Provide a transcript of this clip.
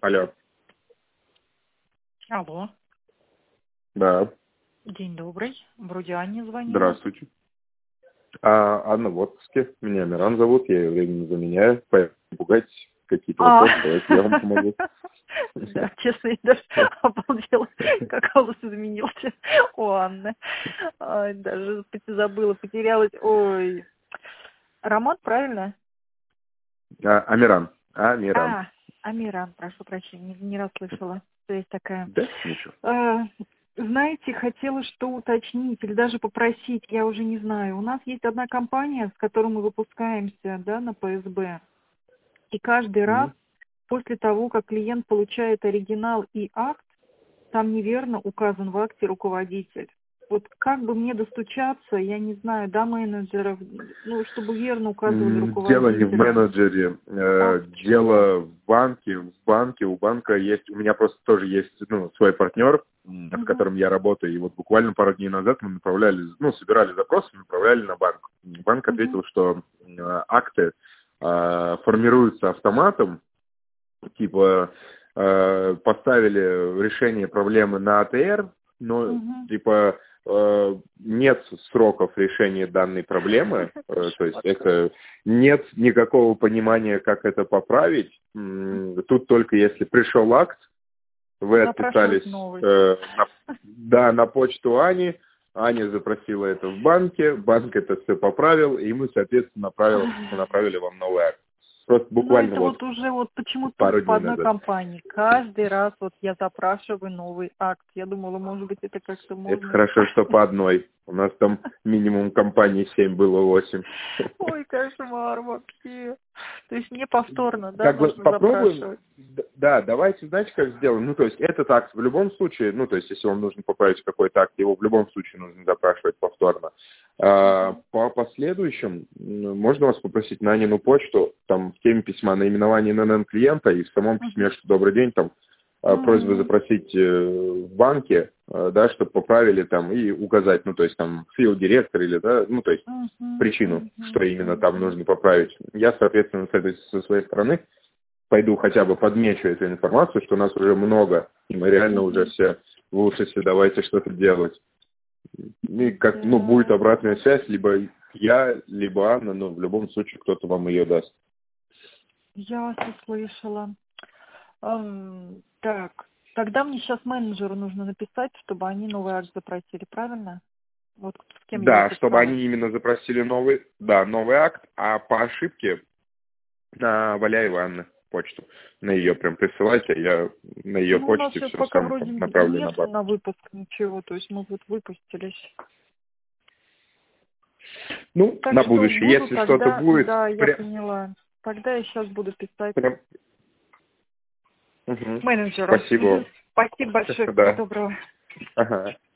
Алло. Алло. Да. День добрый. Вроде Анне звонила. Здравствуйте. Анна в отпуске. Меня Амиран зовут. Я ее временно заменяю. Поэтому не пугайтесь. Какие-то вопросы, давайте я вам помогу. Да, честно, я даже обалдела, как голос изменился у Анны. Ой, даже забыла, потерялась. Ой. Роман, правильно? Амиран. Амиран. Амиран, прошу прощения, не расслышала. То есть такая. Да, ничего. Знаете, хотела что уточнить или даже попросить, я уже не знаю. У нас есть одна компания, с которой мы выпускаемся, да, на ПСБ. И каждый раз после того, как клиент получает оригинал и акт, там неверно указан в акте руководитель. Вот как бы мне достучаться, я не знаю, до менеджеров, ну, чтобы верно указывали руководителя. Дело не в менеджере, дело в банке. В банке, у банка есть, у меня просто тоже есть свой партнер, с которым я работаю. И вот буквально пару дней назад мы направляли, собирали запросы, направляли на банк. Банк ответил, что акты формируются автоматом, типа поставили решение проблемы на АТР, но типа нет сроков решения данной проблемы, то есть это нет никакого понимания, как это поправить. Тут только если пришел акт, вы отписались на почту Ани, Аня запросила это в банке, банк это все поправил, и мы, соответственно, направили вам новый акт. Просто буквально это уже почему-то пару по дней одной назад. компании. Каждый раз я запрашиваю новый акт. Я думала, может быть, это как-то можно... Это хорошо, что по одной. У нас там минимум компаний 7 было, 8. Ой, кошмар вообще. То есть мне повторно, да, Как бы нужно попробуем, запрашивать? да, давайте, знаете, как сделаем. То есть этот акт в любом случае, то есть если вам нужно поправить какой-то акт, его в любом случае нужно запрашивать повторно. По последующим можно вас попросить на Анину почту, там в теме письма наименование ННН клиента и в самом письме, что добрый день, там просьба запросить в банке, да, чтобы поправили там и указать, то есть там фил директор или, да, то есть причину, что именно там нужно поправить. Я, соответственно, со своей стороны пойду хотя бы подмечу эту информацию, что нас уже много, и мы реально уже все в ужасе, давайте что-то делать. И как, будет обратная связь, либо я, либо Анна, но в любом случае кто-то вам ее даст. Я слышала. Так, тогда мне сейчас менеджеру нужно написать, чтобы они новый акт запросили, правильно? Вот с кем я чтобы они именно запросили новый акт, а по ошибке на Валяева Анны почту. На ее прям присылайте, я на ее почте все пока сам вроде направлю нет на банк. на выпуск ничего, то есть мы выпустились. Так на будущее, если что-то будет... Да, я поняла. Тогда я сейчас буду писать менеджеру. Спасибо. Спасибо большое, всего доброго. Ага.